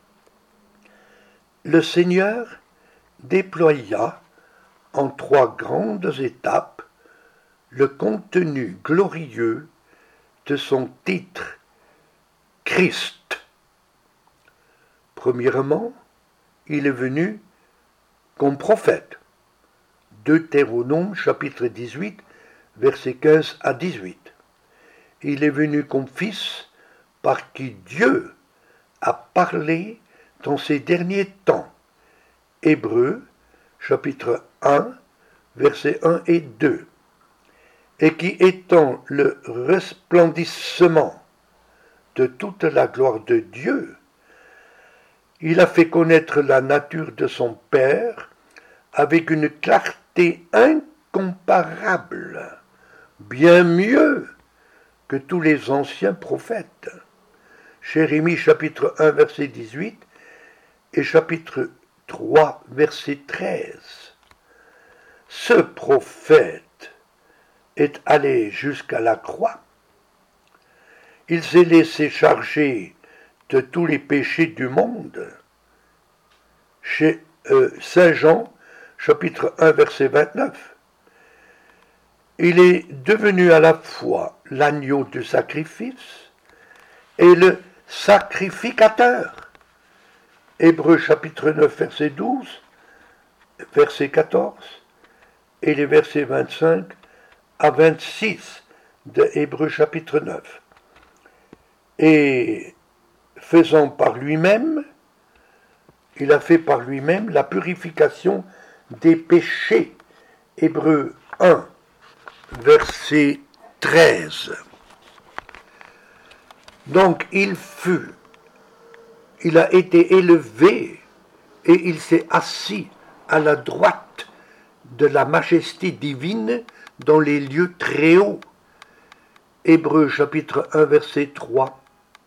Le Seigneur déploya en trois grandes étapes le contenu glorieux de son titre Christ. Premièrement, il est venu comme prophète. Deutéronome chapitre dix-huit, versets quinze à dix-huit. Il est venu comme fils par qui Dieu a parlé dans ces derniers temps. Hébreux chapitre un, versets un et deux. Et qui étant le resplendissement de toute la gloire de Dieu, il a fait connaître la nature de son Père avec une clarté incomparable, bien mieux que tous les anciens prophètes. Jérémie chapitre un, verset dix-huit et chapitre trois, verset treize. Ce prophète est allé jusqu'à la croix. Il s'est laissé charger de tous les péchés du monde. Chez euh, Saint Jean, chapitre un, verset vingt-neuf. Il est devenu à la fois l'agneau du sacrifice et le sacrificateur. Hébreux chapitre neuf, verset douze, verset quatorze, et les versets vingt-cinq à vingt-six de Hébreux chapitre neuf. et faisant par lui-même, il a fait par lui-même la purification des péchés. Hébreux un, verset treize. Donc il fut, il a été élevé et il s'est assis à la droite de la majesté divine dans les lieux très hauts. Hébreux chapitre un, verset trois.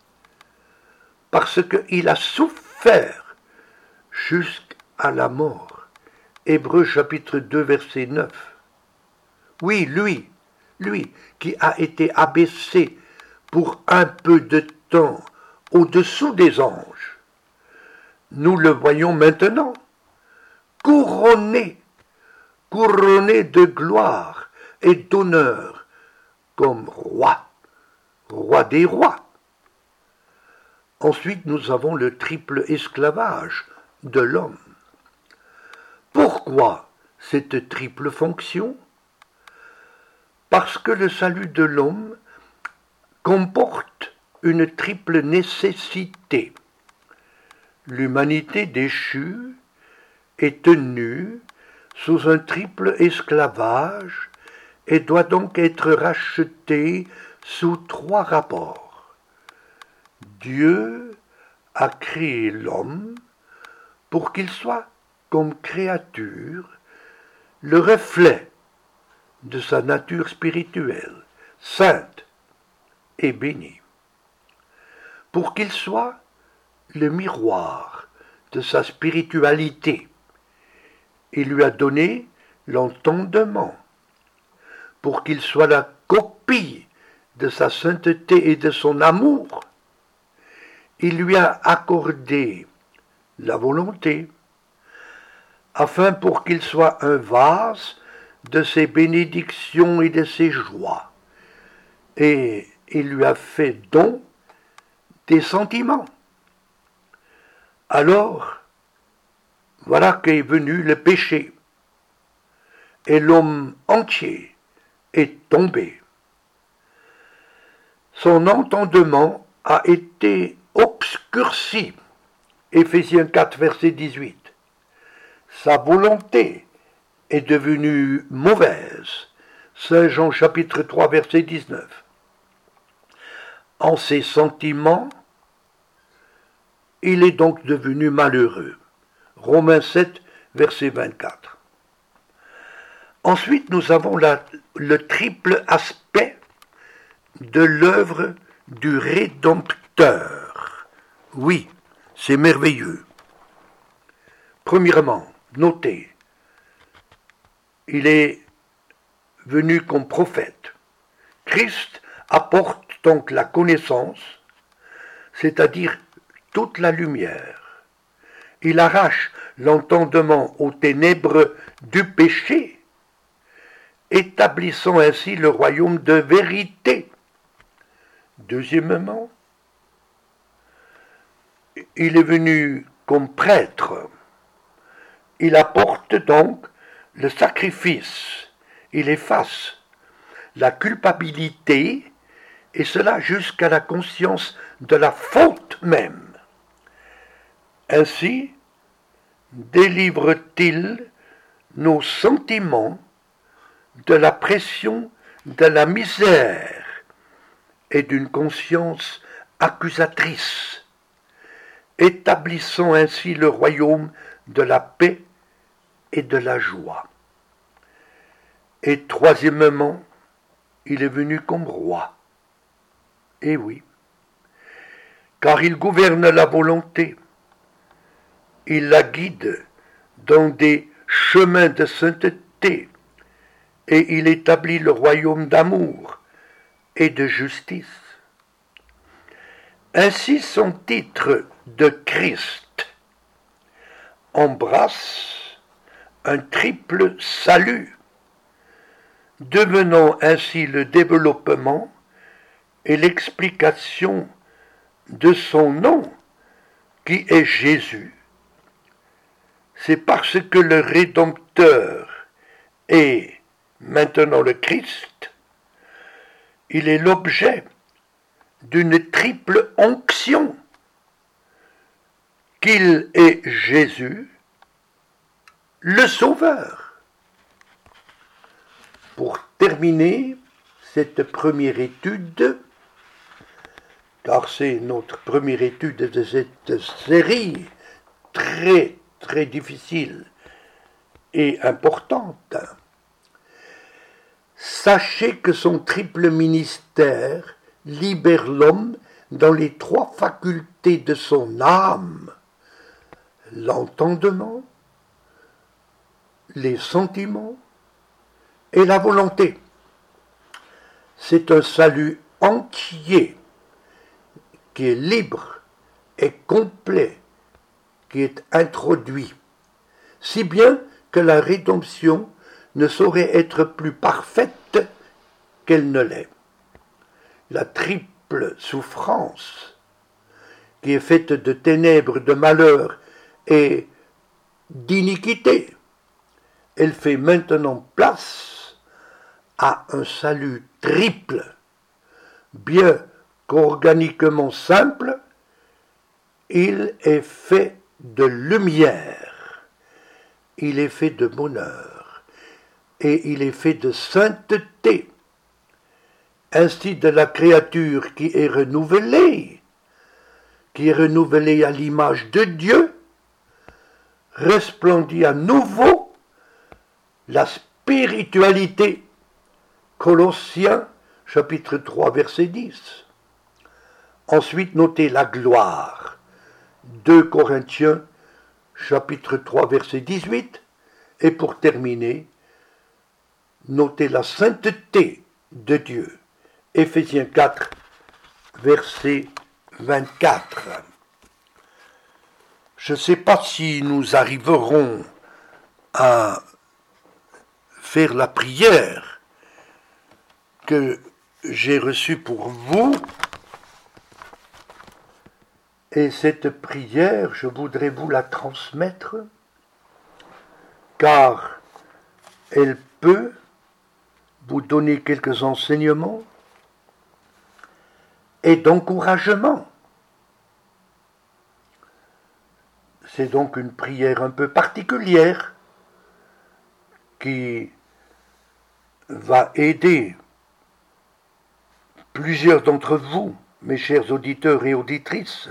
Parce qu'il a souffert jusqu'à la mort. Hébreux chapitre deux, verset neuf. Oui, lui, lui qui a été abaissé pour un peu de temps au-dessous des anges. Nous le voyons maintenant, couronné, couronné de gloire et d'honneur comme roi, roi des rois. Ensuite, nous avons le triple esclavage de l'homme. Pourquoi cette triple fonction? Parce que le salut de l'homme comporte une triple nécessité. L'humanité déchue est tenue sous un triple esclavage et doit donc être rachetée sous trois rapports. Dieu a créé l'homme pour qu'il soit comme créature le reflet de sa nature spirituelle, sainte et bénie, pour qu'il soit le miroir de sa spiritualité. Il lui a donné l'entendement, pour qu'il soit la copie de sa sainteté et de son amour. Il lui a accordé la volonté, afin pour qu'il soit un vase de ses bénédictions et de ses joies. Et il lui a fait don des sentiments. Alors, voilà qu'est venu le péché, et l'homme entier est tombé. Son entendement a été obscurci. Éphésiens quatre, verset dix-huit. Sa volonté est devenue mauvaise. Saint Jean chapitre trois, verset dix-neuf. En ses sentiments, il est donc devenu malheureux. Romains sept, verset vingt-quatre. Ensuite, nous avons la, le triple aspect de l'œuvre du Rédempteur. Oui, c'est merveilleux. Premièrement, notez, il est venu comme prophète. Christ apporte donc la connaissance, c'est-à-dire toute la lumière. Il arrache l'entendement aux ténèbres du péché, établissant ainsi le royaume de vérité. Deuxièmement, il est venu comme prêtre. Il apporte donc le sacrifice. Il efface la culpabilité, et cela jusqu'à la conscience de la faute même. Ainsi, délivre-t-il nos sentiments de la pression de la misère et d'une conscience accusatrice, établissant ainsi le royaume de la paix et de la joie. Et troisièmement, il est venu comme roi. Eh oui, car il gouverne la volonté, il la guide dans des chemins de sainteté, et il établit le royaume d'amour et de justice. Ainsi son titre de Christ embrasse un triple salut, devenant ainsi le développement et l'explication de son nom, qui est Jésus. C'est parce que le Rédempteur est maintenant le Christ, il est l'objet d'une triple onction, qu'il est Jésus, le Sauveur. Pour terminer cette première étude, car c'est notre première étude de cette série très très difficile et importante, sachez que son triple ministère libère l'homme dans les trois facultés de son âme, l'entendement, les sentiments et la volonté. C'est un salut entier qui est libre et complet, qui est introduit, si bien que la rédemption ne saurait être plus parfaite qu'elle ne l'est. La triple souffrance, qui est faite de ténèbres, de malheur et d'iniquité, elle fait maintenant place à un salut triple, bien qu'organiquement simple. Il est fait de lumière, il est fait de bonheur, et il est fait de sainteté, ainsi de la créature qui est renouvelée, qui est renouvelée à l'image de Dieu, resplendit à nouveau la spiritualité. Colossiens chapitre trois verset dix. Ensuite, notez la gloire. deux Corinthiens chapitre trois verset dix-huit. Et pour terminer, notez la sainteté de Dieu. Éphésiens quatre verset vingt-quatre. Je ne sais pas si nous arriverons à faire la prière que j'ai reçue pour vous. Et cette prière, je voudrais vous la transmettre, car elle peut vous donner quelques enseignements et d'encouragement. C'est donc une prière un peu particulière qui va aider plusieurs d'entre vous, mes chers auditeurs et auditrices.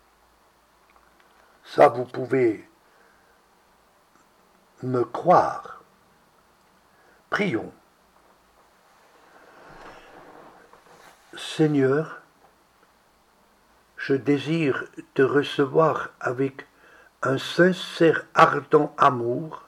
Ça, vous pouvez me croire. Prions. Seigneur, je désire te recevoir avec un sincère ardent amour,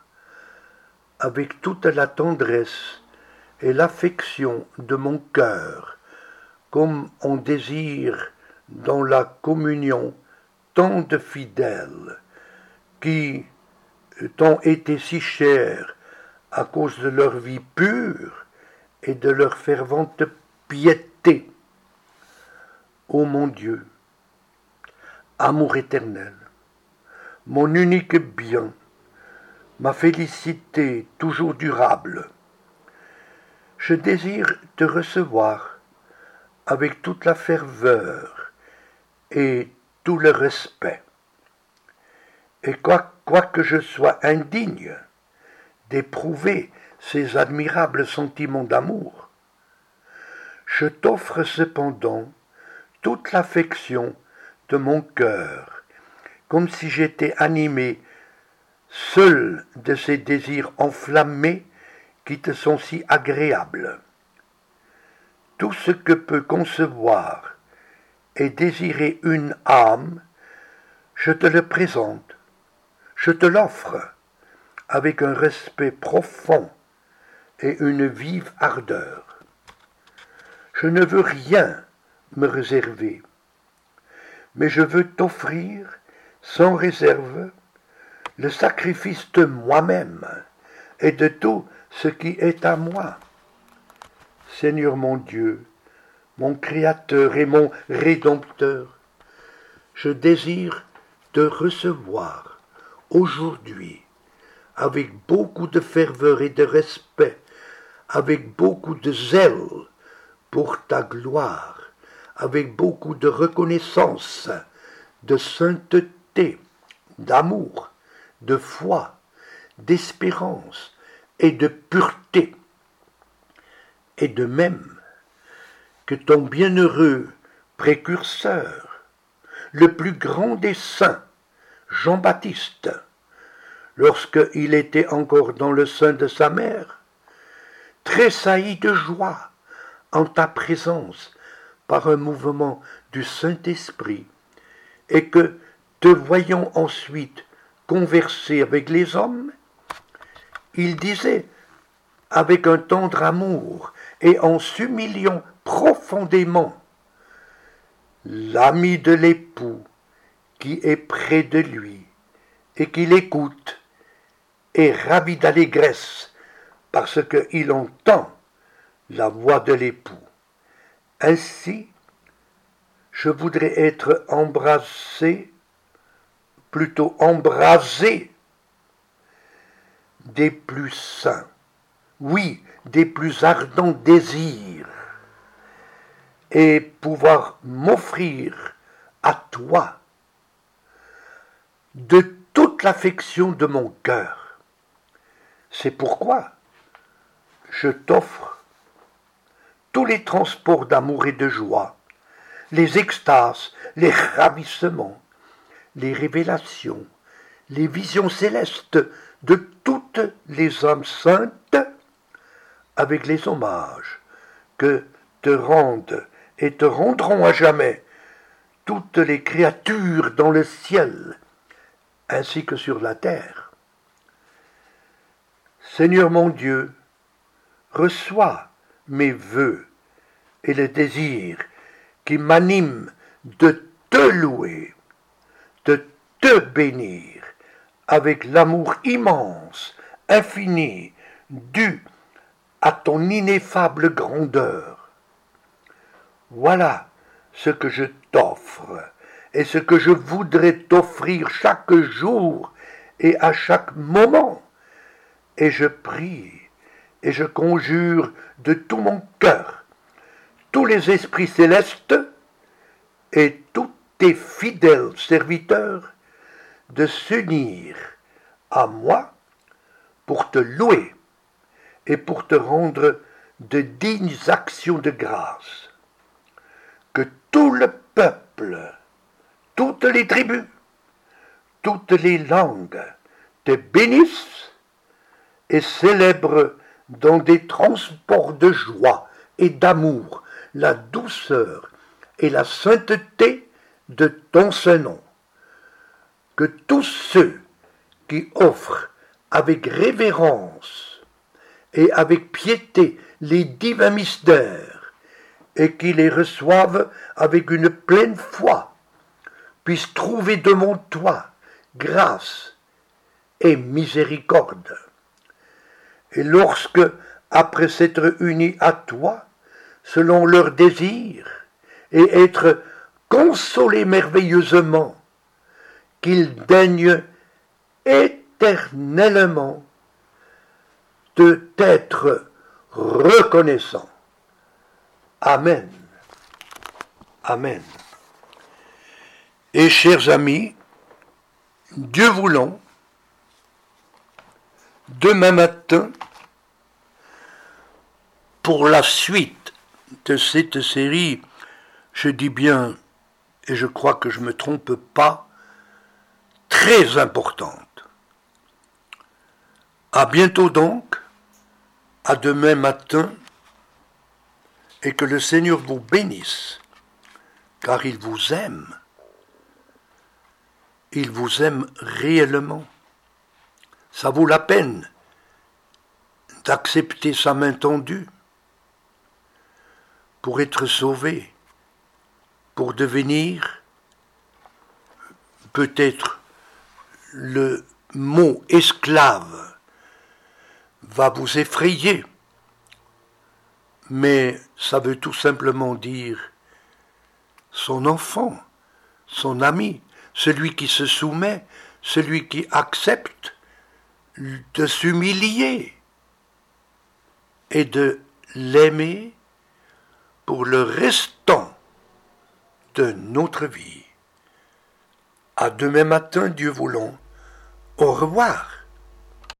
avec toute la tendresse et l'affection de mon cœur, comme on désire dans la communion tant de fidèles qui t'ont été si chers à cause de leur vie pure et de leur fervente piété. Ô mon Dieu, amour éternel, mon unique bien, ma félicité toujours durable, je désire te recevoir avec toute la ferveur et tout le respect. Et quoi, quoique je sois indigne d'éprouver ces admirables sentiments d'amour, je t'offre cependant toute l'affection de mon cœur, comme si j'étais animé seul de ces désirs enflammés qui te sont si agréables. Tout ce que peut concevoir et désirer une âme, je te le présente, je te l'offre avec un respect profond et une vive ardeur. Je ne veux rien me réserver, mais je veux t'offrir sans réserve le sacrifice de moi-même et de tout ce qui est à moi. Seigneur mon Dieu, mon Créateur et mon Rédempteur, je désire te recevoir aujourd'hui avec beaucoup de ferveur et de respect, avec beaucoup de zèle pour ta gloire, avec beaucoup de reconnaissance, de sainteté, d'amour, de foi, d'espérance et de pureté. Et de même que ton bienheureux précurseur, le plus grand des saints, Jean-Baptiste, lorsqu'il était encore dans le sein de sa mère, tressaillit de joie en ta présence par un mouvement du Saint-Esprit, et que, te voyant ensuite converser avec les hommes, il disait, avec un tendre amour et en s'humiliant profondément, l'ami de l'époux qui est près de lui et qui l'écoute est ravi d'allégresse parce qu'il entend la voix de l'époux. Ainsi, je voudrais être embrassé, plutôt embrasé, des plus saints, oui, des plus ardents désirs, et pouvoir m'offrir à toi de toute l'affection de mon cœur. C'est pourquoi je t'offre tous les transports d'amour et de joie, les extases, les ravissements, les révélations, les visions célestes de toutes les âmes saintes, avec les hommages que te rendent et te rendront à jamais toutes les créatures dans le ciel, ainsi que sur la terre. Seigneur mon Dieu, reçois mes vœux et le désir qui m'anime de te louer, de te bénir avec l'amour immense, infini, dû à ton ineffable grandeur. Voilà ce que je t'offre et ce que je voudrais t'offrir chaque jour et à chaque moment. Et je prie et je conjure de tout mon cœur tous les esprits célestes et tous tes fidèles serviteurs de s'unir à moi pour te louer et pour te rendre de dignes actions de grâce. Que tout le peuple, toutes les tribus, toutes les langues te bénissent et célèbrent dans des transports de joie et d'amour la douceur et la sainteté de ton saint nom. Que tous ceux qui offrent avec révérence et avec piété les divins mystères et qui les reçoivent avec une pleine foi puissent trouver devant toi grâce et miséricorde. Et lorsque, après s'être unis à toi, selon leurs désirs, et être consolés merveilleusement, qu'ils daignent éternellement de t'être reconnaissants. Amen. Amen. Et chers amis, Dieu voulant, demain matin, pour la suite de cette série, je dis bien, et je crois que je ne me trompe pas, très importante. À bientôt donc, à demain matin, et que le Seigneur vous bénisse, car il vous aime. Il vous aime réellement. Ça vaut la peine d'accepter sa main tendue pour être sauvé, pour devenir, peut-être le mot esclave va vous effrayer, mais ça veut tout simplement dire son enfant, son ami, celui qui se soumet, celui qui accepte de s'humilier et de l'aimer pour le restant de notre vie. À demain matin, Dieu voulant. Au revoir.